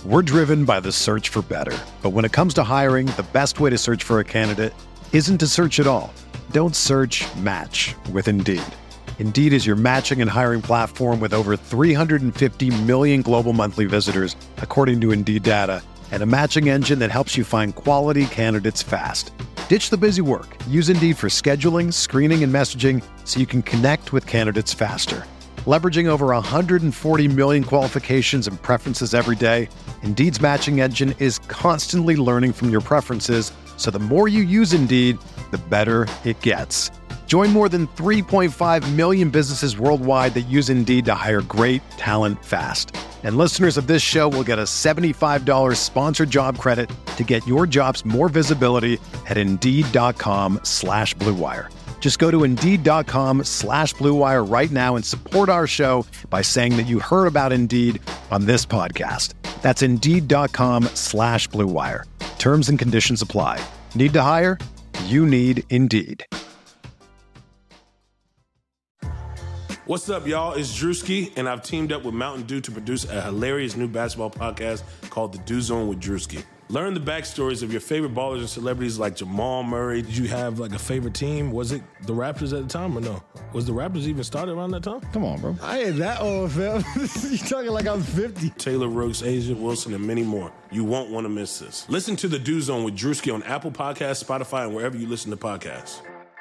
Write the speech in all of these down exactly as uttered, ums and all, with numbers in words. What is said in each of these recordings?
We're driven by the search for better. But when it comes to hiring, the best way to search for a candidate isn't to search at all. Don't search, match with Indeed. Indeed is your matching and hiring platform with over three hundred fifty million global monthly visitors, according to Indeed data, and a matching engine that helps you find quality candidates fast. Ditch the busy work. Use Indeed for scheduling, screening, and messaging so you can connect with candidates faster. Leveraging over one hundred forty million qualifications and preferences every day, Indeed's matching engine is constantly learning from your preferences, so the more you use Indeed, the better it gets. Join more than three point five million businesses worldwide that use Indeed to hire great talent fast. And listeners of this show will get a seventy-five dollars sponsored job credit to get your jobs more visibility at Indeed.com slash Blue Wire. Just go to Indeed.com slash Blue Wire right now and support our show by saying that you heard about Indeed on this podcast. That's Indeed.com slash Blue Wire. Terms and conditions apply. Need to hire? You need Indeed. What's up, y'all? It's Drewski, and I've teamed up with Mountain Dew to produce a hilarious new basketball podcast called The Dew Zone with Drewski. Learn the backstories of your favorite ballers and celebrities like Jamal Murray. Did you have like a favorite team? Was it the Raptors at the time or no? Was the Raptors even started around that time? Come on, bro. I ain't that old, fam. You talking like I'm fifty. Taylor Rooks, Asia Wilson, and many more. You won't want to miss this. Listen to The Dew Zone with Drewski on Apple Podcasts, Spotify, and wherever you listen to podcasts.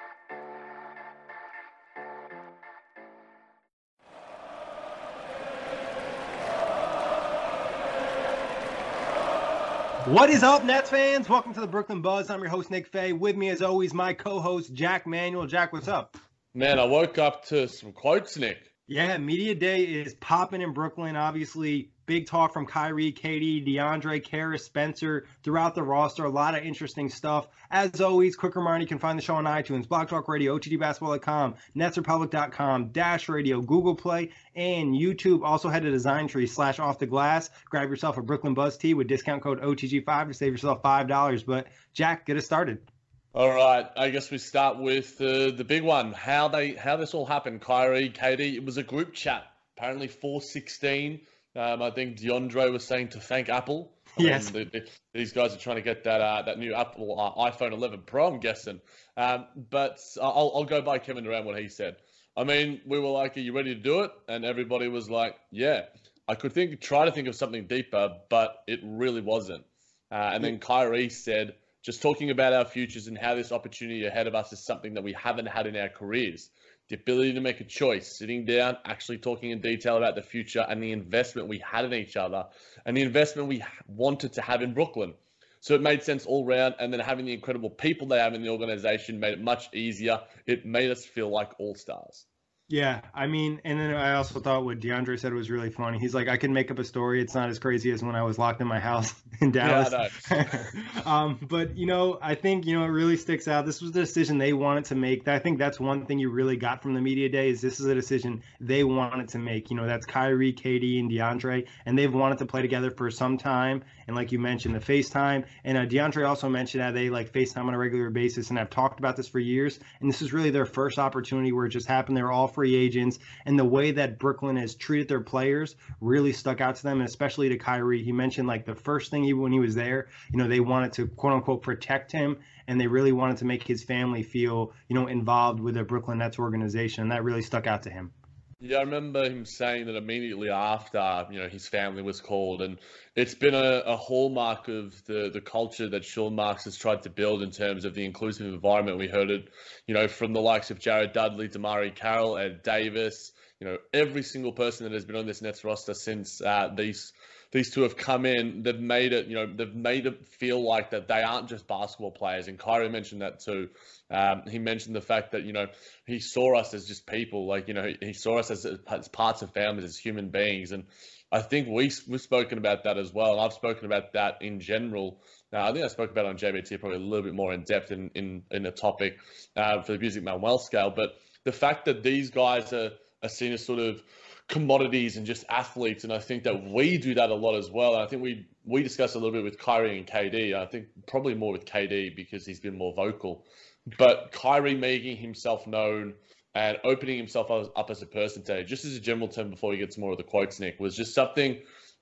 What is up, Nets fans? Welcome to the Brooklyn Buzz. I'm your host, Nick Fay. With me, as always, my co-host, Jack Manuel. Jack, what's up? Man, I woke up to some quotes, Nick. Yeah, Media Day is popping in Brooklyn. Obviously, big talk from Kyrie, K D, DeAndre, Karis, Spencer, throughout the roster. A lot of interesting stuff. As always, quick reminder, you can find the show on iTunes, Blog Talk Radio, O T G basketball dot com, Nets Republic dot com, Dash Radio, Google Play, and YouTube. Also head to Design Tree slash Off the Glass. Grab yourself a Brooklyn Buzz tee with discount code O T G five to save yourself five dollars. But, Jack, get us started. All right, I guess we start with uh, the big one. How they, how this all happened. Kyrie, K D, it was a group chat. Apparently four sixteen. Um, I think DeAndre was saying to thank Apple. Yes. Um, the, the, these guys are trying to get that uh, that new Apple uh, iPhone eleven Pro, I'm guessing. Um, but I'll, I'll go by Kevin Durant, what he said. I mean, we were like, are you ready to do it? And everybody was like, yeah. I could think, try to think of something deeper, but it really wasn't. Uh, and then Kyrie said, just talking about our futures and how this opportunity ahead of us is something that we haven't had in our careers. The ability to make a choice, sitting down, actually talking in detail about the future and the investment we had in each other and the investment we wanted to have in Brooklyn. So it made sense all round. And then having the incredible people they have in the organization made it much easier. It made us feel like all-stars. Yeah, I mean, and then I also thought what DeAndre said was really funny. He's like, I can make up a story. It's not as crazy as when I was locked in my house in Dallas. Yeah, um, but, you know, I think, you know, it really sticks out. This was the decision they wanted to make. I think that's one thing you really got from the media day is this is a decision they wanted to make. You know, that's Kyrie, K D, and DeAndre, and they've wanted to play together for some time. And like you mentioned, the FaceTime. And uh, DeAndre also mentioned how they like FaceTime on a regular basis, and I've talked about this for years. And this is really their first opportunity where it just happened. They were all free agents, and the way that Brooklyn has treated their players really stuck out to them, and especially to Kyrie. He mentioned like the first thing he, when he was there, you know, they wanted to quote unquote protect him, and they really wanted to make his family feel, you know, involved with the Brooklyn Nets organization, and that really stuck out to him. Yeah, I remember him saying that immediately after, you know, his family was called, and it's been a, a hallmark of the, the culture that Sean Marks has tried to build in terms of the inclusive environment. We heard it, you know, from the likes of Jared Dudley, Damari Carroll, Ed Davis, you know, every single person that has been on this Nets roster since uh, these these two have come in. They've made it, you know, they've made it feel like that they aren't just basketball players. And Kyrie mentioned that too. Um, he mentioned the fact that, you know, he saw us as just people, like, you know, he, he saw us as, as parts of families, as human beings. And I think we, we've spoken about that as well. And I've spoken about that in general. Now, I think I spoke about it on J B T probably a little bit more in depth in, in, in the topic uh, for the Music Manuel scale. But the fact that these guys are, are seen as sort of commodities and just athletes, and I think that we do that a lot as well. And I think we we discussed a little bit with Kyrie and K D. I think probably more with K D because he's been more vocal. But Kyrie making himself known and opening himself up as a person today, just as a general term before he gets more of the quotes, Nick, was just something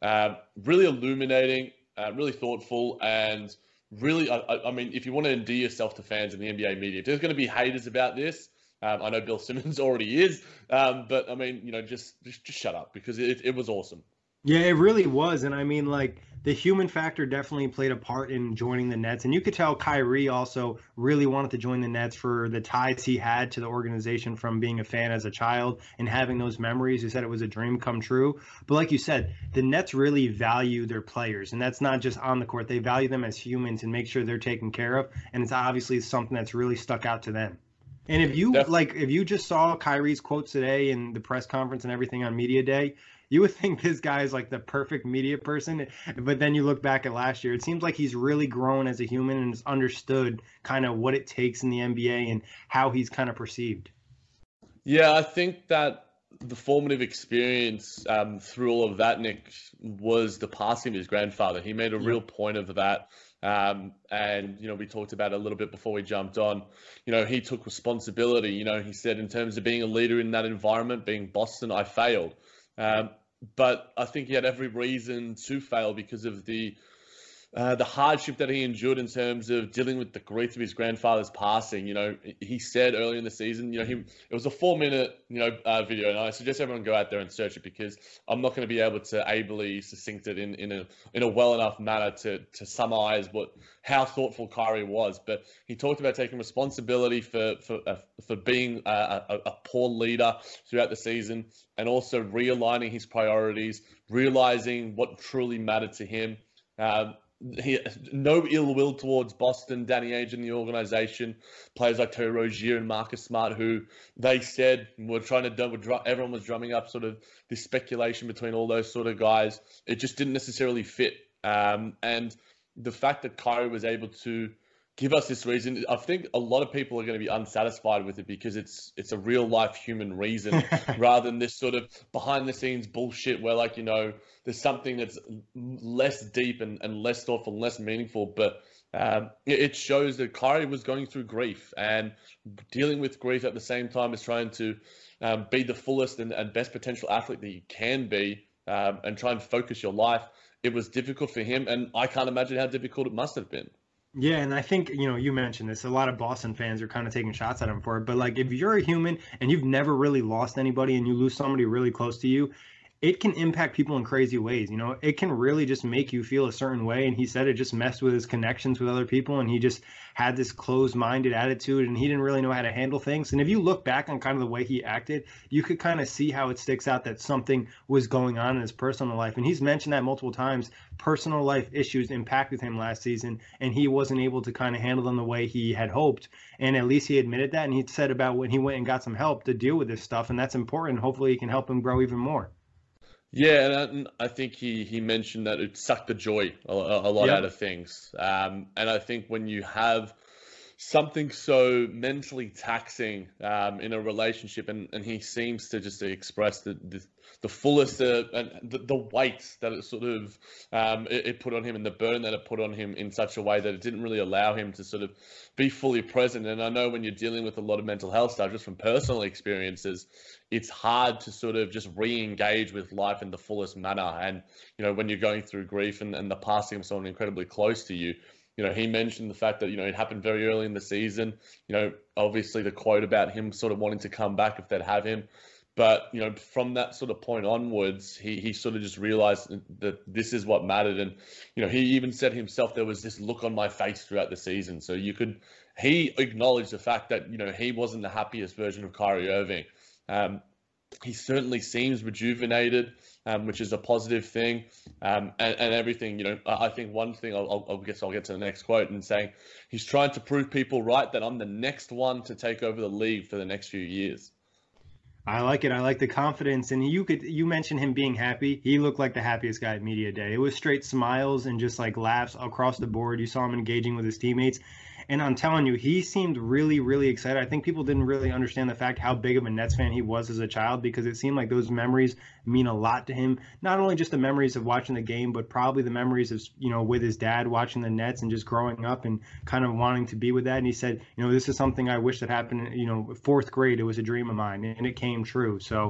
Um, really illuminating, uh, really thoughtful, and really, I, I mean, if you want to endear yourself to fans in the N B A media, if there's going to be haters about this, um, I know Bill Simmons already is, um, but I mean, you know, just just, just shut up because it, it was awesome. Yeah, it really was. And I mean, like, the human factor definitely played a part in joining the Nets. And you could tell Kyrie also really wanted to join the Nets for the ties he had to the organization from being a fan as a child and having those memories. He said it was a dream come true. But like you said, the Nets really value their players. And that's not just on the court. They value them as humans and make sure they're taken care of. And it's obviously something that's really stuck out to them. And if you Definitely. like, if you just saw Kyrie's quotes today in the press conference and everything on media day, you would think this guy is like the perfect media person, but then you look back at last year, it seems like he's really grown as a human and has understood kind of what it takes in the N B A and how he's kind of perceived. Yeah, I think that the formative experience um, through all of that, Nick, was the passing of his grandfather. He made a real point of that. Um, and, you know, we talked about it a little bit before we jumped on. You know, he took responsibility. You know, he said in terms of being a leader in that environment, being Boston, I failed. Um, but I think he had every reason to fail because of the uh, the hardship that he endured in terms of dealing with the grief of his grandfather's passing. You know, he said earlier in the season, you know, he it was a four minute, you know, uh, video, and I suggest everyone go out there and search it because I'm not going to be able to ably succinct it in, in a in a well enough manner to to summarize what how thoughtful Kyrie was. But he talked about taking responsibility for for uh, for being a, a, a poor leader throughout the season, and also realigning his priorities, realizing what truly mattered to him. Um, He, no ill will towards Boston, Danny Ainge and the organization, players like Terry Rozier and Marcus Smart, who they said were trying to do, everyone was drumming up sort of this speculation between all those sort of guys. It just didn't necessarily fit. Um, and the fact that Kyrie was able to give us this reason, I think a lot of people are going to be unsatisfied with it because it's it's a real life human reason rather than this sort of behind the scenes bullshit where, like, you know, there's something that's less deep and, and less thoughtful and less meaningful. But um, it shows that Kyrie was going through grief and dealing with grief at the same time as trying to um, be the fullest and, and best potential athlete that you can be um, and try and focus your life. It was difficult for him, and I can't imagine how difficult it must have been. Yeah, and I think, you know, you mentioned this, a lot of Boston fans are kind of taking shots at him for it. But, like, if you're a human and you've never really lost anybody and you lose somebody really close to you, it can impact people in crazy ways. You know, it can really just make you feel a certain way. And he said it just messed with his connections with other people. And he just had this closed-minded attitude and he didn't really know how to handle things. And if you look back on kind of the way he acted, you could kind of see how it sticks out that something was going on in his personal life. And he's mentioned that multiple times. Personal life issues impacted him last season and he wasn't able to kind of handle them the way he had hoped. And at least he admitted that. And he said about when he went and got some help to deal with this stuff. And that's important. Hopefully he can help him grow even more. Yeah, and I think he, he mentioned that it sucked the joy a, a lot yep. out of things. Um, and I think when you have something so mentally taxing um, in a relationship, and, and he seems to just express the the, the fullest uh, and the, the weight that it sort of um, it, it put on him and the burden that it put on him in such a way that it didn't really allow him to sort of be fully present. And I know when you're dealing with a lot of mental health stuff, just from personal experiences, it's hard to sort of just re-engage with life in the fullest manner. And, you know, when you're going through grief and, and the passing of someone incredibly close to you, you know, he mentioned the fact that, you know, it happened very early in the season. You know, obviously the quote about him sort of wanting to come back if they'd have him. But, you know, from that sort of point onwards, he, he sort of just realized that this is what mattered. And, you know, he even said himself, there was this look on my face throughout the season. So you could, he acknowledged the fact that, you know, he wasn't the happiest version of Kyrie Irving. Um, he certainly seems rejuvenated, um, which is a positive thing, um, and, and everything. You know, I think one thing I'll, I'll guess I'll get to the next quote and saying he's trying to prove people right that I'm the next one to take over the league for the next few years. I like it. I like the confidence. And you could, you mentioned him being happy. He looked like the happiest guy at media day. It was straight smiles and just like laughs across the board. You saw him engaging with his teammates. And I'm telling you, he seemed really, really excited. I think people didn't really understand the fact how big of a Nets fan he was as a child, because it seemed like those memories mean a lot to him. Not only just the memories of watching the game, but probably the memories of, you know, with his dad watching the Nets and just growing up and kind of wanting to be with that. And he said, you know, this is something I wish that happened, you know, fourth grade. It was a dream of mine and it came true. So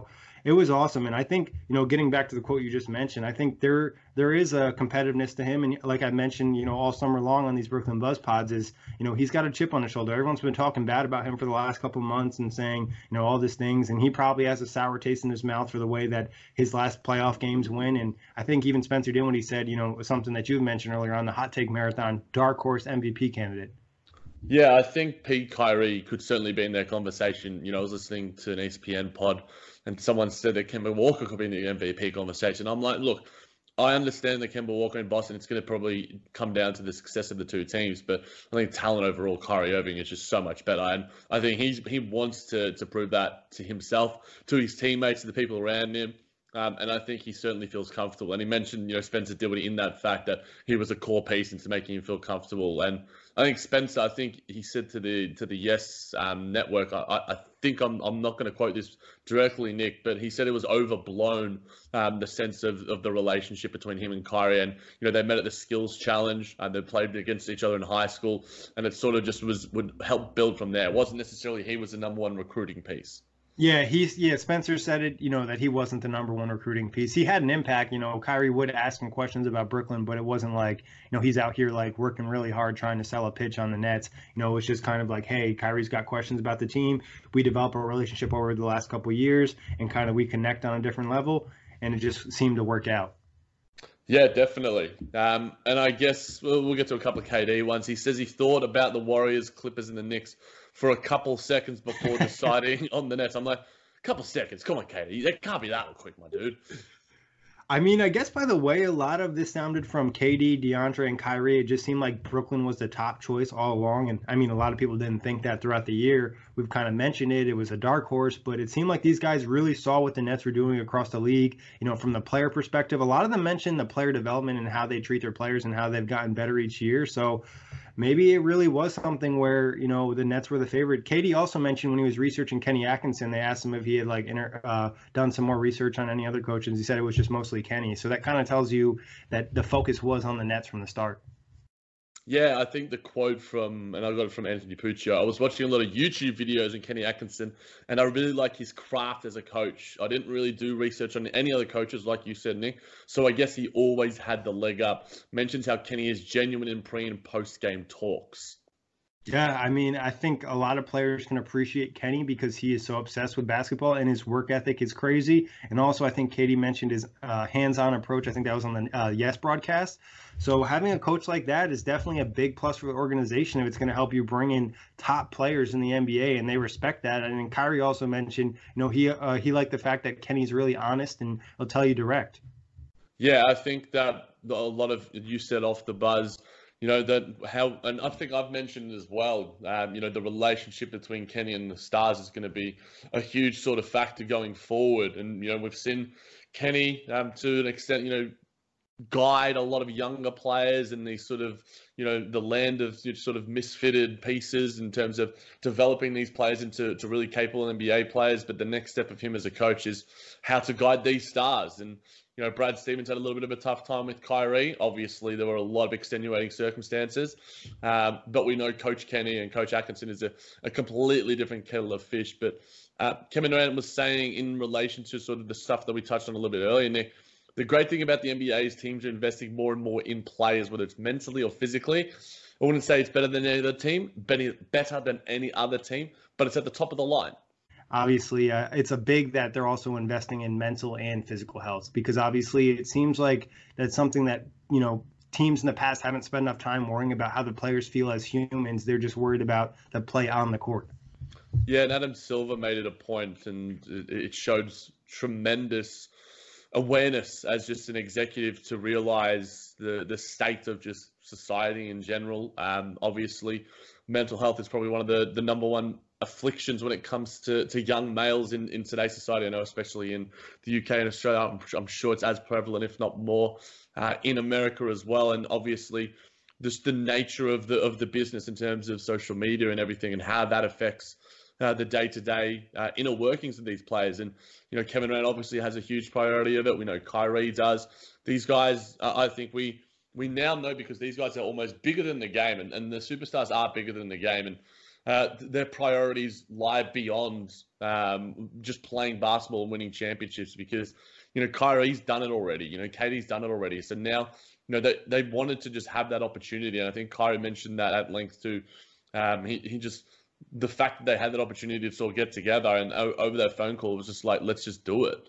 it was awesome. And I think, you know, getting back to the quote you just mentioned, I think there there is a competitiveness to him. And like I mentioned, you know, all summer long on these Brooklyn Buzz pods is, you know, he's got a chip on his shoulder. Everyone's been talking bad about him for the last couple of months and saying, you know, all these things. And he probably has a sour taste in his mouth for the way that his last playoff games win. And I think even Spencer Dinwiddie said, you know, something that you mentioned earlier on the Hot Take Marathon, dark horse M V P candidate. Yeah, I think Pete Kyrie could certainly be in that conversation. You know, I was listening to an E S P N pod and someone said that Kemba Walker could be in the M V P conversation. I'm like, look, I understand that Kemba Walker in Boston, it's going to probably come down to the success of the two teams, but I think talent overall, Kyrie Irving is just so much better. And I think he's he wants to to prove that to himself, to his teammates, to the people around him. Um, and I think he certainly feels comfortable. And he mentioned, you know, Spencer Dinwiddie in that fact that he was a core piece into making him feel comfortable. And I think Spencer, I think he said to the to the Yes um, network, I, I think I'm I'm not going to quote this directly, Nick, but he said it was overblown, um, the sense of, of the relationship between him and Kyrie. And, you know, they met at the skills challenge and they played against each other in high school. And it sort of just was would help build from there. It wasn't necessarily he was the number one recruiting piece. Yeah, he's yeah. Spencer said it, you know, that he wasn't the number one recruiting piece. He had an impact, you know. Kyrie would ask him questions about Brooklyn, but it wasn't like, you know, he's out here like working really hard trying to sell a pitch on the Nets. You know, it was just kind of like, hey, Kyrie's got questions about the team. We develop a relationship over the last couple of years, and kind of we connect on a different level, and it just seemed to work out. Yeah, definitely. Um, and I guess we'll, we'll get to a couple of K D ones. He says he thought about the Warriors, Clippers, and the Knicks for a couple seconds before deciding on the Nets. I'm like, a couple seconds? Come on, K D. That can't be that quick, my dude. I mean, I guess by the way a lot of this sounded from K D, DeAndre, and Kyrie, it just seemed like Brooklyn was the top choice all along. And I mean, a lot of people didn't think that throughout the year. We've kind of mentioned it. It was a dark horse, but it seemed like these guys really saw what the Nets were doing across the league. You know, from the player perspective, a lot of them mentioned the player development and how they treat their players and how they've gotten better each year. So maybe it really was something where, you know, the Nets were the favorite. K D also mentioned when he was researching Kenny Atkinson, they asked him if he had like inter, uh, done some more research on any other coaches. He said it was just mostly Kenny. So that kind of tells you that the focus was on the Nets from the start. Yeah, I think the quote from, and I got it from Anthony Puccio, I was watching a lot of YouTube videos on Kenny Atkinson, and I really like his craft as a coach. I didn't really do research on any other coaches, like you said, Nick. So I guess he always had the leg up. Mentions how Kenny is genuine in pre and post game talks. Yeah, I mean, I think a lot of players can appreciate Kenny because he is so obsessed with basketball and his work ethic is crazy. And also, I think Katie mentioned his uh, hands-on approach. I think that was on the uh, Yes broadcast. So having a coach like that is definitely a big plus for the organization if it's going to help you bring in top players in the N B A, and they respect that. And then Kyrie also mentioned, you know, he uh, he liked the fact that Kenny's really honest and he'll tell you direct. Yeah, I think that a lot of, you said off the buzz, you know, that how, and I think I've mentioned as well, um, you know, the relationship between Kenny and the Stars is going to be a huge sort of factor going forward. And, you know, we've seen Kenny um, to an extent, you know, guide a lot of younger players in these sort of, you know, the land of sort of misfitted pieces in terms of developing these players into to really capable N B A players. But the next step of him as a coach is how to guide these stars. And, you know, Brad Stevens had a little bit of a tough time with Kyrie. Obviously, there were a lot of extenuating circumstances. Um, but we know Coach Kenny and Coach Atkinson is a, a completely different kettle of fish. But uh, Kevin Durant was saying in relation to sort of the stuff that we touched on a little bit earlier, Nick, the great thing about the N B A is teams are investing more and more in players, whether it's mentally or physically. I wouldn't say it's better than any other team, better than any other team, but it's at the top of the line. Obviously, uh, it's a big that they're also investing in mental and physical health, because obviously it seems like that's something that, you know, teams in the past haven't spent enough time worrying about how the players feel as humans. They're just worried about the play on the court. Yeah, and Adam Silver made it a point, and it showed tremendous awareness as just an executive to realize the, the state of just society in general. Um, obviously, mental health is probably one of the, the number one afflictions when it comes to, to young males in, in today's society. I know, especially in the U K and Australia, I'm, I'm sure it's as prevalent, if not more, uh, in America as well. And obviously, just the nature of the of the business in terms of social media and everything, and how that affects uh, the day-to-day uh, inner workings of these players. And, you know, Kevin Durant obviously has a huge priority of it. We know Kyrie does. These guys, uh, I think we we now know, because these guys are almost bigger than the game, and, and the superstars are bigger than the game. And Uh, their priorities lie beyond um, just playing basketball and winning championships because, you know, Kyrie's done it already. You know, Katie's done it already. So now, you know, they, they wanted to just have that opportunity. And I think Kyrie mentioned that at length too. Um, he, he just, the fact that they had that opportunity to sort of get together and o- over that phone call, it was just like, let's just do it.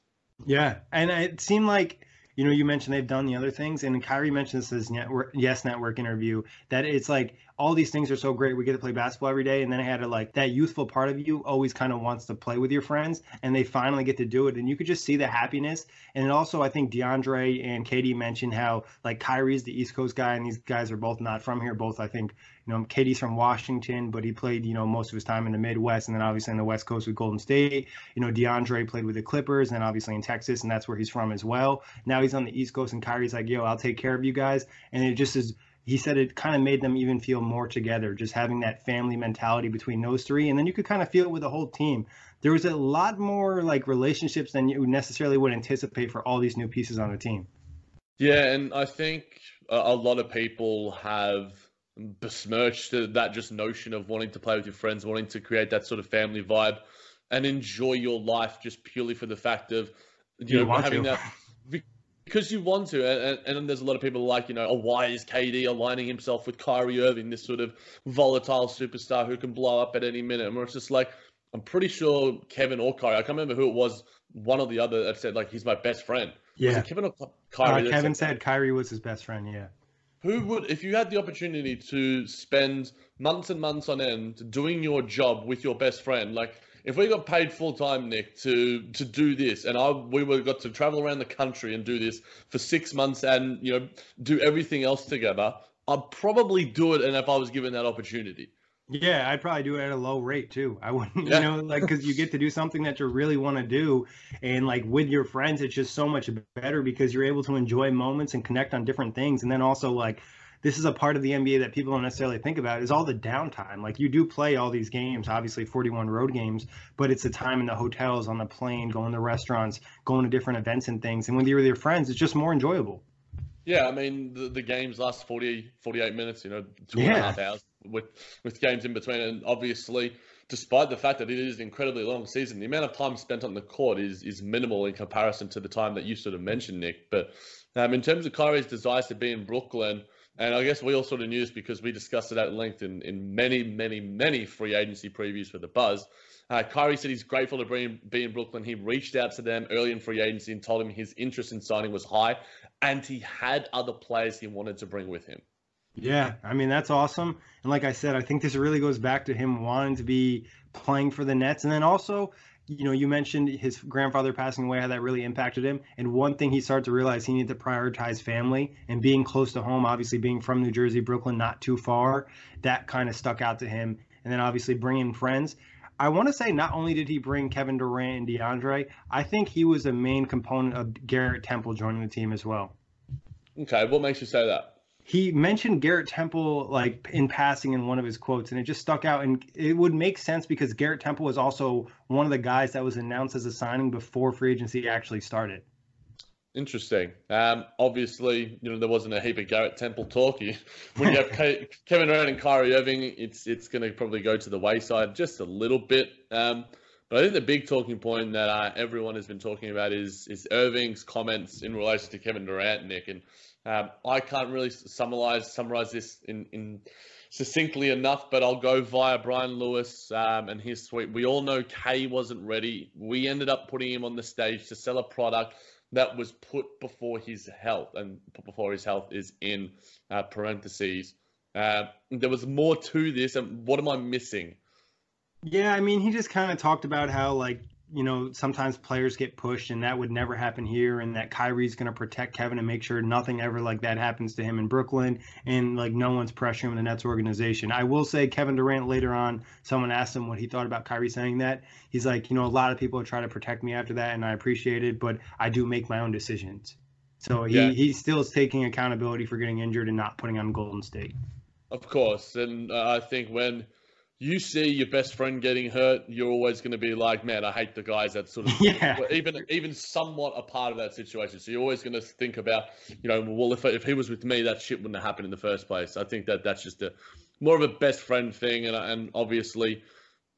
Yeah. And it seemed like, you know, you mentioned they've done the other things, and Kyrie mentioned this in his network, Yes Network interview, that it's like all these things are so great. We get to play basketball every day, and then I had to like that youthful part of you always kind of wants to play with your friends, and they finally get to do it, and you could just see the happiness. And also, I think DeAndre and Katie mentioned how like Kyrie's the East Coast guy, and these guys are both not from here. Both, I think, you know, Katie's from Washington, but he played, you know, most of his time in the Midwest, and then obviously in the West Coast with Golden State. You know, DeAndre played with the Clippers, and obviously in Texas, and that's where he's from as well. Now he's on the East Coast, and Kyrie's like, yo, I'll take care of you guys. And it just is, he said it kind of made them even feel more together, just having that family mentality between those three. And then you could kind of feel it with the whole team. There was a lot more like relationships than you necessarily would anticipate for all these new pieces on the team. Yeah, and I think a, a lot of people have besmirched that just notion of wanting to play with your friends, wanting to create that sort of family vibe and enjoy your life just purely for the fact of, you, you know, having to. that because you want to. And, and, and there's a lot of people like, you know, oh, why is K D aligning himself with Kyrie Irving, this sort of volatile superstar who can blow up at any minute? And it's just like, I'm pretty sure Kevin or Kyrie, I can't remember who it was, one or the other that said, like, he's my best friend. Yeah. Was it Kevin or Kyrie? Uh, Kevin said, said Kyrie was his best friend, yeah. Who would, if you had the opportunity to spend months and months on end doing your job with your best friend, like if we got paid full time, Nick, to to do this, and I we were got to travel around the country and do this for six months, and you know do everything else together, I'd probably do it. And if I was given that opportunity. Yeah, I'd probably do it at a low rate too. I wouldn't, yeah. you know, like because you get to do something that you really want to do, and like with your friends, it's just so much better because you're able to enjoy moments and connect on different things. And then also like, this is a part of the N B A that people don't necessarily think about is all the downtime. Like you do play all these games, obviously forty-one road games, but it's the time in the hotels, on the plane, going to restaurants, going to different events and things. And when you're with your friends, it's just more enjoyable. Yeah, I mean, the, the games last forty, forty-eight minutes, you know, two yeah. and a half hours with, with games in between. And obviously, despite the fact that it is an incredibly long season, the amount of time spent on the court is is minimal in comparison to the time that you sort of mentioned, Nick. But um, in terms of Kyrie's desires to be in Brooklyn, and I guess we all sort of knew this because we discussed it at length in, in many, many, many free agency previews for the Buzz. Uh, Kyrie said he's grateful to be in, be in Brooklyn. He reached out to them early in free agency and told him his interest in signing was high, and he had other players he wanted to bring with him. Yeah, I mean, that's awesome. And like I said, I think this really goes back to him wanting to be playing for the Nets. And then also, you know, you mentioned his grandfather passing away, how that really impacted him. And one thing he started to realize, he needed to prioritize family and being close to home, obviously being from New Jersey, Brooklyn, not too far, that kind of stuck out to him. And then obviously bringing friends. I want to say not only did he bring Kevin Durant and DeAndre, I think he was a main component of Garrett Temple joining the team as well. Okay, what makes you say that? He mentioned Garrett Temple like in passing in one of his quotes, and it just stuck out. And it would make sense because Garrett Temple was also one of the guys that was announced as a signing before free agency actually started. Interesting. Um, obviously, you know, there wasn't a heap of Garrett Temple talk. When you have Ke- Kevin Durant and Kyrie Irving, it's it's going to probably go to the wayside just a little bit. Um, but I think the big talking point that uh, everyone has been talking about is is Irving's comments in relation to Kevin Durant, Nick. And um, I can't really summarize summarize this in, in succinctly enough, but I'll go via Brian Lewis um, and his tweet. We all know K wasn't ready. We ended up putting him on the stage to sell a product that was put before his health, and put before his health is in uh, parentheses. Uh, there was more to this, and what am I missing? Yeah, I mean, he just kind of talked about how, like, you know, sometimes players get pushed, and that would never happen here, and that Kyrie's going to protect Kevin and make sure nothing ever like that happens to him in Brooklyn, and, like, no one's pressuring the Nets organization. I will say Kevin Durant later on, someone asked him what he thought about Kyrie saying that. He's like, you know, a lot of people try to protect me after that, and I appreciate it, but I do make my own decisions. So he, yeah. he still is taking accountability for getting injured and not putting on Golden State. Of course, and uh, I think when you see your best friend getting hurt, you're always going to be like, man, I hate the guys that sort of yeah. even even somewhat a part of that situation. So you're always going to think about, you know, well, if if he was with me, that shit wouldn't have happened in the first place. I think that that's just a more of a best friend thing, and and obviously,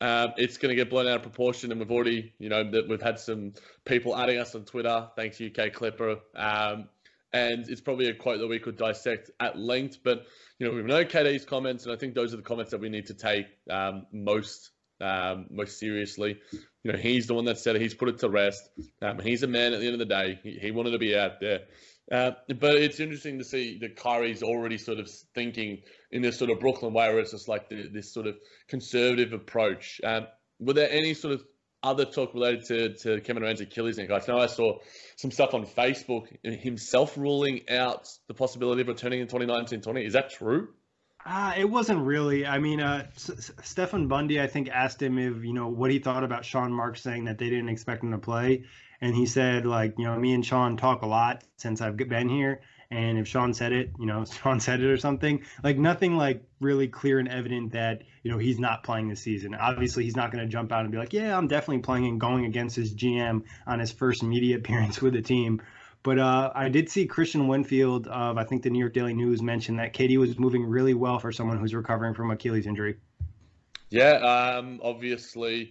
Um, it's going to get blown out of proportion, and we've already, you know, that we've had some people adding us on Twitter. Thanks, U K Clipper. Um, and it's probably a quote that we could dissect at length. But, you know, we know K D's comments, and I think those are the comments that we need to take um, most um, most seriously. You know, he's the one that said it. He's put it to rest. Um, he's a man at the end of the day. He, he wanted to be out there. Uh, but it's interesting to see that Kyrie's already sort of thinking in this sort of Brooklyn way, where it's just like the, this sort of conservative approach. Um, were there any sort of other talk related to, to Kevin Durant's Achilles injury? I know I saw some stuff on Facebook, himself ruling out the possibility of returning in twenty nineteen twenty. Is that true? Uh, it wasn't really. I mean, uh, S- Stefan Bundy, I think, asked him if, you know, what he thought about Sean Marks saying that they didn't expect him to play. And he said, like, you know, me and Sean talk a lot since I've been here. And if Sean said it, you know, Sean said it or something. Like, nothing, like, really clear and evident that, you know, he's not playing this season. Obviously, he's not going to jump out and be like, yeah, I'm definitely playing and going against his G M on his first media appearance with the team. But uh, I did see Christian Winfield of, I think, the New York Daily News mention that K D was moving really well for someone who's recovering from Achilles injury. Yeah, um, obviously...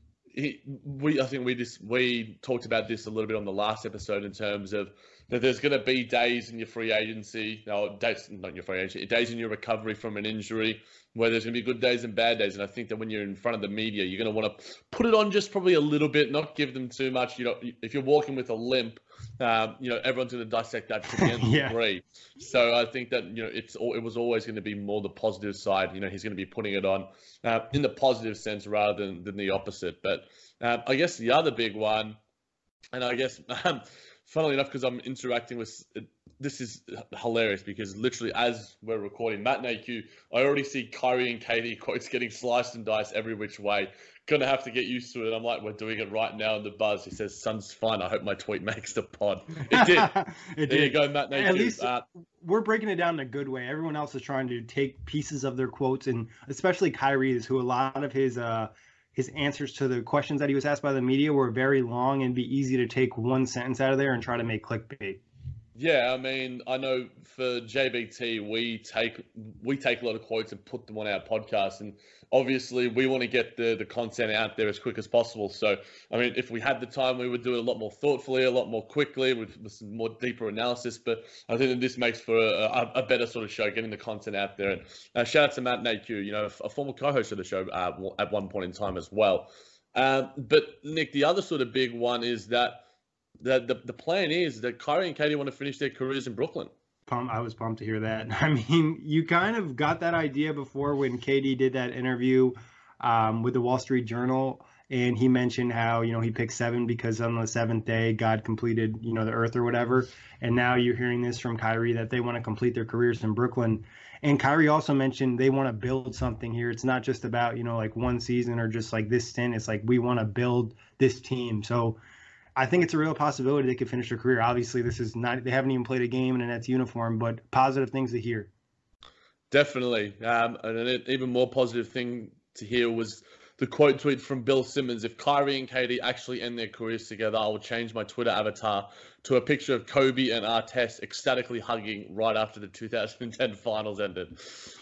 He, we, I think we just we talked about this a little bit on the last episode in terms of that there's going to be days in your free agency, no, days, not your free agency, days in your recovery from an injury where there's going to be good days and bad days. And I think that when you're in front of the media, you're going to want to put it on just probably a little bit, not give them too much. You know, if you're walking with a limp, um, you know, everyone's going to dissect that to the nth yeah. degree. So I think that, you know, it's it was always going to be more the positive side. You know, he's going to be putting it on uh, in the positive sense rather than, than the opposite. But um, I guess the other big one, and I guess, um, funnily enough, because I'm interacting with, this is hilarious because literally as we're recording Matt and A Q, I already see Kyrie and K D quotes getting sliced and diced every which way. Gonna have to get used to it. I'm like, we're doing it right now in the buzz. He says, "Sun's fine. I hope my tweet makes the pod." It did. it there did. you go, Matt. At least uh, we're breaking it down in a good way. Everyone else is trying to take pieces of their quotes, and especially Kyrie's, who a lot of his uh, his answers to the questions that he was asked by the media were very long and be easy to take one sentence out of there and try to make clickbait. Yeah, I mean, I know for J B T, we take we take a lot of quotes and put them on our podcast, and obviously we want to get the, the content out there as quick as possible. So, I mean, if we had the time, we would do it a lot more thoughtfully, a lot more quickly, with, with some more deeper analysis. But I think that this makes for a, a, a better sort of show, getting the content out there. And uh, shout out to Matt and A Q, you know, a former co-host of the show uh, at one point in time as well. Um, but Nick, the other sort of big one is that The, the the plan is that Kyrie and K D want to finish their careers in Brooklyn. Pump, I was pumped to hear that. I mean, you kind of got that idea before when K D did that interview um, with the Wall Street Journal, and he mentioned how, you know, he picked seven because on the seventh day God completed, you know, the earth or whatever. And now you're hearing this from Kyrie that they want to complete their careers in Brooklyn. And Kyrie also mentioned they want to build something here. It's not just about, you know, like one season or just like this stint. It's like we want to build this team. So I think it's a real possibility they could finish their career. Obviously, this is not, they haven't even played a game in a Nets uniform, but positive things to hear. Definitely. Um, and an even more positive thing to hear was the quote tweet from Bill Simmons. If Kyrie and K D actually end their careers together, I will change my Twitter avatar to a picture of Kobe and Artest ecstatically hugging right after the two thousand ten finals ended.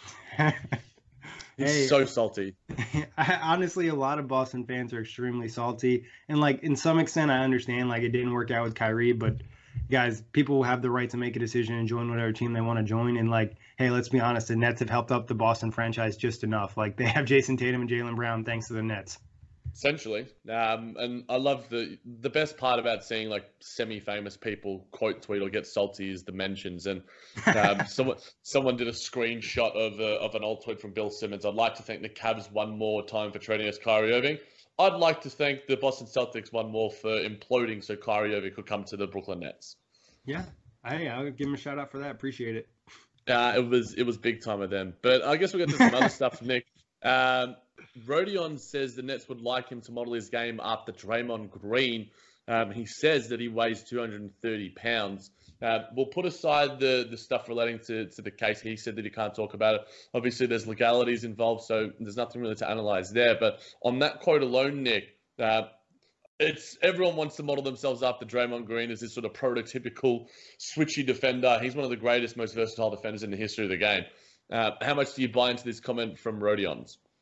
He's hey, so salty. I, honestly, a lot of Boston fans are extremely salty. And, like, in some extent, I understand, like, it didn't work out with Kyrie. But, guys, people have the right to make a decision and join whatever team they want to join. And, like, hey, let's be honest, the Nets have helped up the Boston franchise just enough. Like, they have Jason Tatum and Jaylen Brown thanks to the Nets. Essentially. Um, and I love the the best part about seeing like semi-famous people quote tweet or get salty is the mentions. And um, someone someone did a screenshot of a, of an old tweet from Bill Simmons. I'd like to thank the Cavs one more time for trading us Kyrie Irving. I'd like to thank the Boston Celtics one more for imploding so Kyrie Irving could come to the Brooklyn Nets. Yeah. Hey, I'll give him a shout out for that. Appreciate it. Uh, it was it was big time of them. But I guess we'll get to some other stuff, Nick. Um, Rodion says the Nets would like him to model his game after Draymond Green. Um, he says that he weighs two hundred thirty pounds. Uh, we'll put aside the, the stuff relating to, to the case. He said that he can't talk about it. Obviously, there's legalities involved, so there's nothing really to analyze there. But on that quote alone, Nick, uh, it's everyone wants to model themselves after Draymond Green as this sort of prototypical switchy defender. He's one of the greatest, most versatile defenders in the history of the game. Uh, how much do you buy into this comment from Rodion's?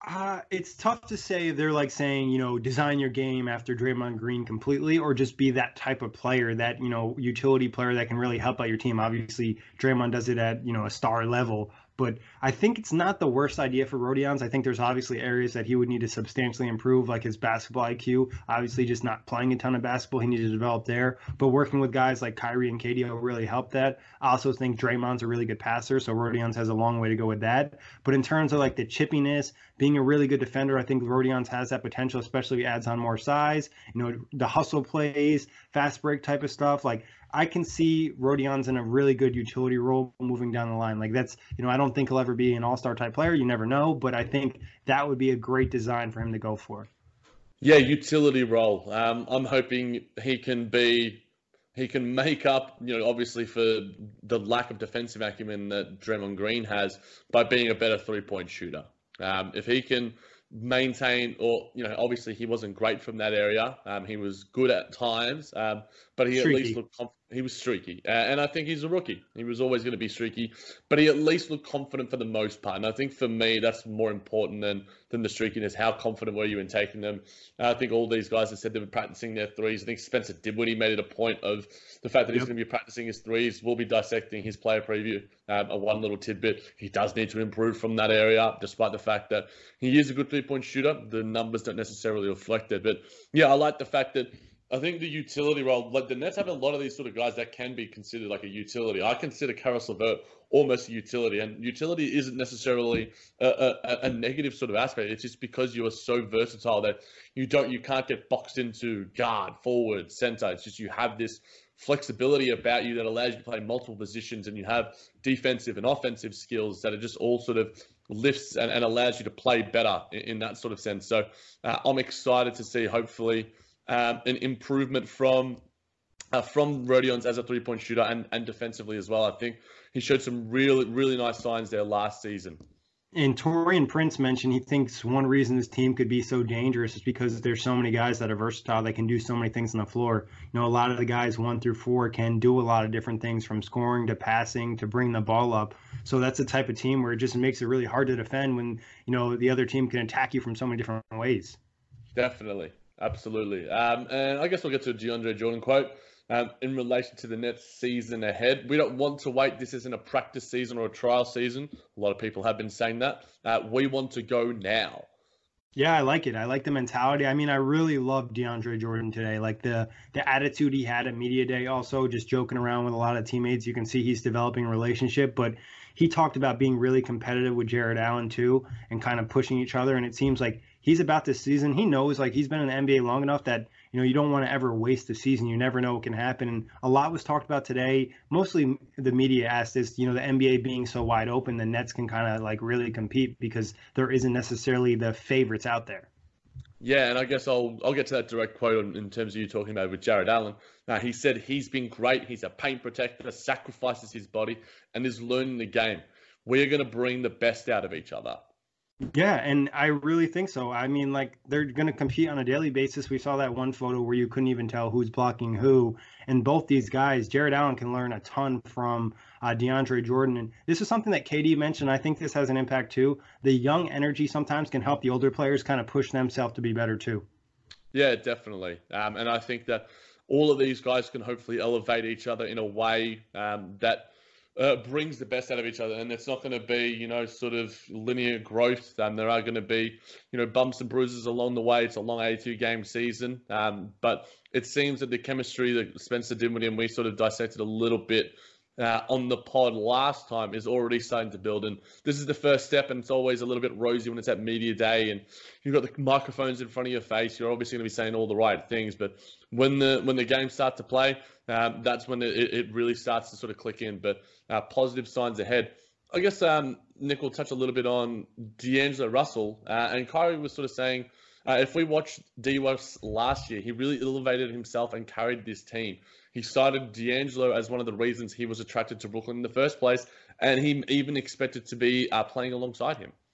Uh, it's tough to say if they're like saying, you know, design your game after Draymond Green completely, or just be that type of player, that, you know, utility player that can really help out your team. Obviously, Draymond does it at, you know, a star level, but I think it's not the worst idea for Rodions. I think there's obviously areas that he would need to substantially improve, like his basketball I Q. Obviously, just not playing a ton of basketball, he needs to develop there. But working with guys like Kyrie and K D will really help that. I also think Draymond's a really good passer, so Rodions has a long way to go with that. But in terms of like the chippiness, being a really good defender, I think Rodions has that potential, especially if he adds on more size. You know, the hustle plays, fast break type of stuff. Like, I can see Rodions in a really good utility role moving down the line. Like, that's, you know, I don't think he'll ever be an all-star type player. You never know, but I think that would be a great design for him to go for. Yeah, utility role. Um, I'm hoping he can be, he can make up, you know, obviously for the lack of defensive acumen that Draymond Green has by being a better three-point shooter. Um, if he can maintain, or, you know, obviously he wasn't great from that area. Um, he was good at times, um, but he Streaky. at least looked confident. He was streaky. Uh, and I think he's a rookie. He was always going to be streaky, but he at least looked confident for the most part. And I think for me, that's more important than, than the streakiness. How confident were you in taking them? Uh, I think all these guys have said they were practicing their threes. I think Spencer Dinwiddie made it a point of the fact that he's Yep. going to be practicing his threes. We'll be dissecting his player preview. Um, a one little tidbit. He does need to improve from that area, despite the fact that he is a good three-point shooter. The numbers don't necessarily reflect it. But yeah, I like the fact that I think the utility role, like the Nets have a lot of these sort of guys that can be considered like a utility. I consider Karis LeVert almost a utility, and utility isn't necessarily a, a, a negative sort of aspect. It's just because you are so versatile that you don't, you can't get boxed into guard, forward, center. It's just you have this flexibility about you that allows you to play multiple positions, and you have defensive and offensive skills that are just all sort of lifts and, and allows you to play better in, in that sort of sense. So uh, I'm excited to see, hopefully, Um, an improvement from uh, from Rodions as a three-point shooter and, and defensively as well. I think he showed some really, really nice signs there last season. And Torian Prince mentioned he thinks one reason this team could be so dangerous is because there's so many guys that are versatile that can do so many things on the floor. You know, a lot of the guys one through four can do a lot of different things, from scoring to passing to bring the ball up. So that's the type of team where it just makes it really hard to defend when, you know, the other team can attack you from so many different ways. Definitely. Absolutely. Um, and I guess we'll get to a DeAndre Jordan quote um, in relation to the Nets season ahead. We don't want to wait. This isn't a practice season or a trial season. A lot of people have been saying that. Uh, we want to go now. Yeah, I like it. I like the mentality. I mean, I really love DeAndre Jordan today. Like the the attitude he had at media day, also just joking around with a lot of teammates. You can see he's developing a relationship, but he talked about being really competitive with Jared Allen too, and kind of pushing each other. And it seems like he's about this season. He knows, like, he's been in the N B A long enough that, you know, you don't want to ever waste the season. You never know what can happen. And a lot was talked about today. Mostly the media asked this, you know, the N B A being so wide open, the Nets can kind of like really compete because there isn't necessarily the favorites out there. Yeah, and I guess I'll I'll get to that direct quote in, in terms of you talking about with Jared Allen. Now, he said he's been great. He's a paint protector, sacrifices his body, and is learning the game. We are going to bring the best out of each other. Yeah, and I really think so. I mean, like, they're going to compete on a daily basis. We saw that one photo where you couldn't even tell who's blocking who. And both these guys, Jared Allen can learn a ton from uh, DeAndre Jordan. And this is something that K D mentioned. I think this has an impact too. The young energy sometimes can help the older players kind of push themselves to be better too. Yeah, definitely. Um, and I think that all of these guys can hopefully elevate each other in a way um, that Uh, brings the best out of each other, and it's not going to be, you know, sort of linear growth. Um, there are going to be, you know, bumps and bruises along the way. It's a long eighty-two game season, um, but it seems that the chemistry that Spencer Dinwiddie and we sort of dissected a little bit uh, on the pod last time is already starting to build. And this is the first step, and it's always a little bit rosy when it's at media day and you've got the microphones in front of your face. You're obviously going to be saying all the right things, but when the when the games start to play, um, that's when it, it really starts to sort of click in. But uh, positive signs ahead. I guess um, Nick will touch a little bit on D'Angelo Russell, uh, and Kyrie was sort of saying, uh, if we watched D-Russ last year, he really elevated himself and carried this team. He cited D'Angelo as one of the reasons he was attracted to Brooklyn in the first place, and he even expected to be uh, playing alongside him.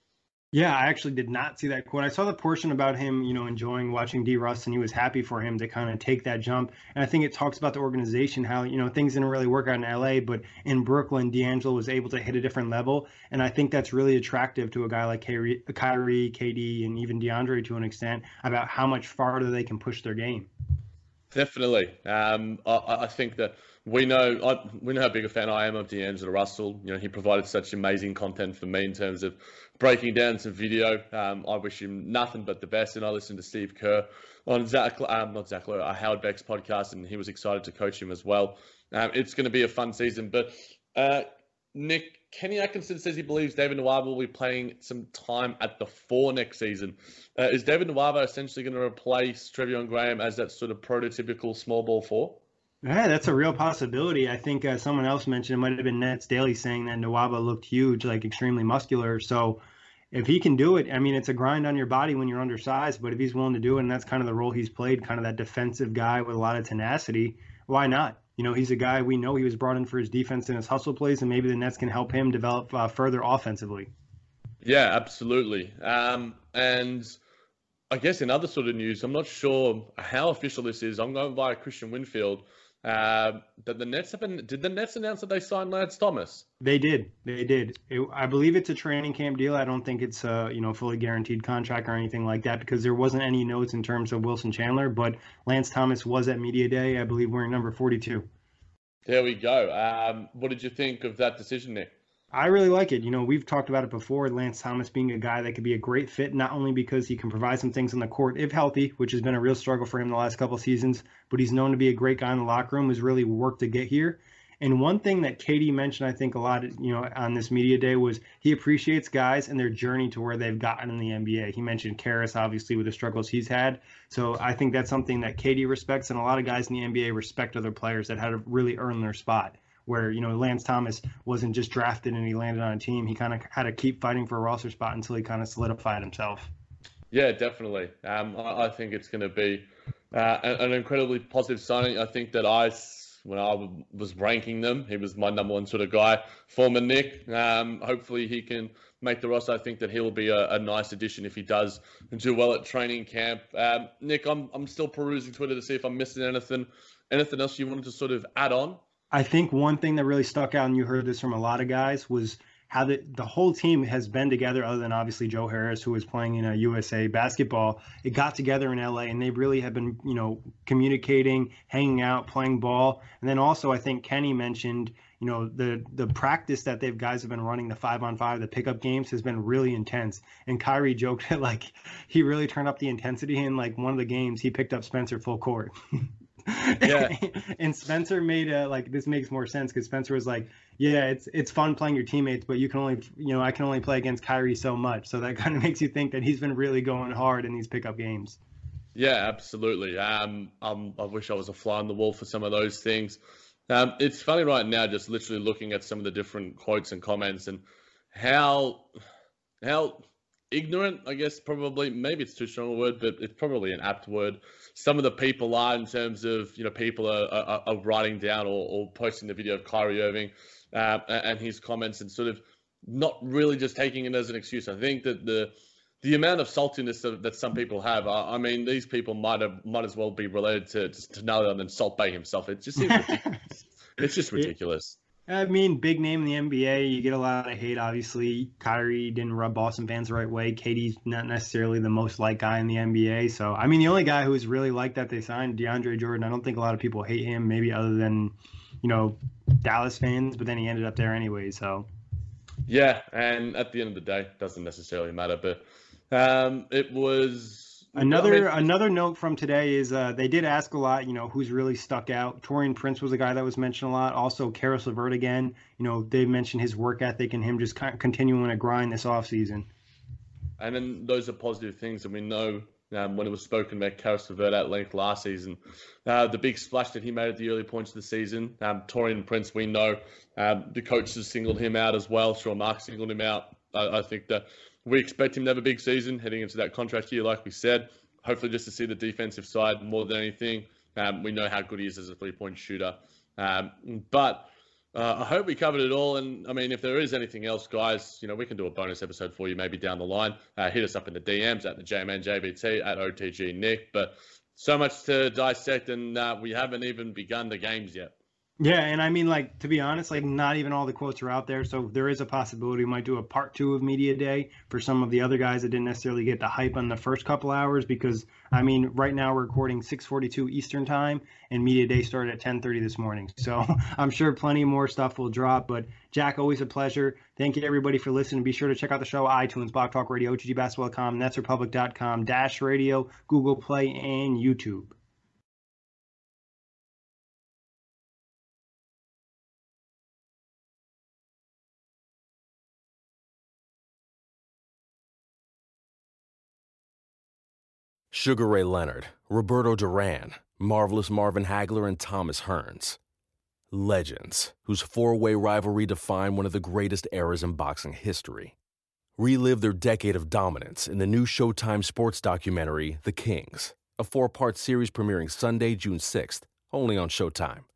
Yeah, I actually did not see that quote. I saw the portion about him, you know, enjoying watching D. Russ, and he was happy for him to kind of take that jump. And I think it talks about the organization, how, you know, things didn't really work out in L A, but in Brooklyn, D'Angelo was able to hit a different level. And I think that's really attractive to a guy like Kyrie, Kyrie, K D, and even DeAndre to an extent about how much farther they can push their game. Definitely. Um, I, I think that we know I, we know how big a fan I am of D'Angelo Russell. You know, he provided such amazing content for me in terms of breaking down some video. Um, I wish him nothing but the best. And I listened to Steve Kerr on Zach, um, not Zach Lowe, uh, Howard Beck's podcast, and he was excited to coach him as well. Um, it's going to be a fun season. But uh, Nick, Kenny Atkinson says he believes David Nwaba will be playing some time at the four next season. Uh, is David Nwaba essentially going to replace Treveon Graham as that sort of prototypical small ball four? Yeah, that's a real possibility. I think uh, someone else mentioned, it might have been Nets Daily, saying that Nwaba looked huge, like extremely muscular. So if he can do it, I mean, it's a grind on your body when you're undersized, but if he's willing to do it, and that's kind of the role he's played, kind of that defensive guy with a lot of tenacity, why not? You know, he's a guy, we know he was brought in for his defense and his hustle plays, and maybe the Nets can help him develop uh, further offensively. Yeah, absolutely. Um, and I guess in other sort of news, I'm not sure how official this is. I'm going via Christian Winfield. Uh, that the Nets have been, did the Nets announce that they signed Lance Thomas? They did. They did. It, I believe it's a training camp deal. I don't think it's a, you know, fully guaranteed contract or anything like that, because there wasn't any notes in terms of Wilson Chandler, but Lance Thomas was at media day, I believe, wearing number forty-two. There we go. Um, what did you think of that decision, Nick? I really like it. You know, we've talked about it before, Lance Thomas being a guy that could be a great fit, not only because he can provide some things on the court if healthy, which has been a real struggle for him the last couple of seasons, but he's known to be a great guy in the locker room, who's really worked to get here. And one thing that K D mentioned, I think, a lot, you know, on this media day was he appreciates guys and their journey to where they've gotten in the N B A. He mentioned Karras, obviously, with the struggles he's had. So I think that's something that K D respects, and a lot of guys in the N B A respect other players that had to really earn their spot. Where, you know, Lance Thomas wasn't just drafted and he landed on a team. He kind of had to keep fighting for a roster spot until he kind of solidified himself. Yeah, definitely. Um, I, I think it's going to be uh, an, an incredibly positive signing. I think that I, when I was ranking them, he was my number one sort of guy. Former Nick, um, hopefully he can make the roster. I think that he'll be a, a nice addition if he does do well at training camp. Um, Nick, I'm I'm still perusing Twitter to see if I'm missing anything. Anything else you wanted to sort of add on? I think one thing that really stuck out, and you heard this from a lot of guys, was how the, the whole team has been together, other than obviously Joe Harris, who was playing in a U S A basketball. It got together in L A, and they really have been, you know, communicating, hanging out, playing ball. And then also, I think Kenny mentioned, you know, the the practice that they've guys have been running, the five on five, the pickup games, has been really intense. And Kyrie joked that, like, he really turned up the intensity in, like, one of the games he picked up Spencer full court. Yeah. And Spencer made a, like, this makes more sense, because Spencer was like, yeah, it's it's fun playing your teammates, but you can only, you know, I can only play against Kyrie so much. So that kind of makes you think that he's been really going hard in these pickup games. Yeah, absolutely. Um, um, I wish I was a fly on the wall for some of those things. Um, it's funny right now, just literally looking at some of the different quotes and comments, and how how ignorant, I guess, probably, maybe it's too strong a word, but it's probably an apt word, some of the people are, in terms of, you know, people are, are, are writing down or, or posting the video of Kyrie Irving uh, and his comments, and sort of not really just taking it as an excuse. I think that the the amount of saltiness that, that some people have, I, I mean, these people might have might as well be related to, to, to none other than Salt Bay himself. It just seems ridiculous. It's just ridiculous. I mean, big name in the N B A, you get a lot of hate, obviously. Kyrie didn't rub Boston fans the right way. K D's not necessarily the most liked guy in the N B A. So, I mean, the only guy who's really liked that they signed, DeAndre Jordan, I don't think a lot of people hate him, maybe other than, you know, Dallas fans, but then he ended up there anyway, so. Yeah, and at the end of the day, it doesn't necessarily matter, but um, it was... Another I mean, another note from today is uh, they did ask a lot, you know, who's really stuck out. Taurean Prince was a guy that was mentioned a lot. Also, Karis LeVert again. You know, they mentioned his work ethic and him just kind of continuing to grind this offseason. And then those are positive things, and we know um, when it was spoken about Karis LeVert at length last season, uh, the big splash that he made at the early points of the season. Um, Taurean Prince, we know um, the coaches singled him out as well. Sean Marks singled him out. I, I think that we expect him to have a big season heading into that contract year, like we said. Hopefully just to see the defensive side more than anything. Um, we know how good he is as a three-point shooter. Um, but Uh, I hope we covered it all. And I mean, if there is anything else, guys, you know, we can do a bonus episode for you maybe down the line. Uh, hit us up in the D Ms at the J M N J B T at O T G Nick. But so much to dissect, and uh, we haven't even begun the games yet. Yeah, and I mean, like, to be honest, like, not even all the quotes are out there, so there is a possibility we might do a part two of Media Day for some of the other guys that didn't necessarily get the hype on the first couple hours, because, I mean, right now we're recording six forty-two Eastern Time, and Media Day started at ten thirty this morning, so I'm sure plenty more stuff will drop, but Jack, always a pleasure. Thank you, everybody, for listening. Be sure to check out the show, iTunes, Block Talk Radio, O T G basketball dot com, Nets Republic dot com, Dash Radio, Google Play, and YouTube. Sugar Ray Leonard, Roberto Duran, Marvelous Marvin Hagler, and Thomas Hearns. Legends, whose four-way rivalry defined one of the greatest eras in boxing history. Relive their decade of dominance in the new Showtime sports documentary, The Kings, a four-part series premiering Sunday, June sixth, only on Showtime.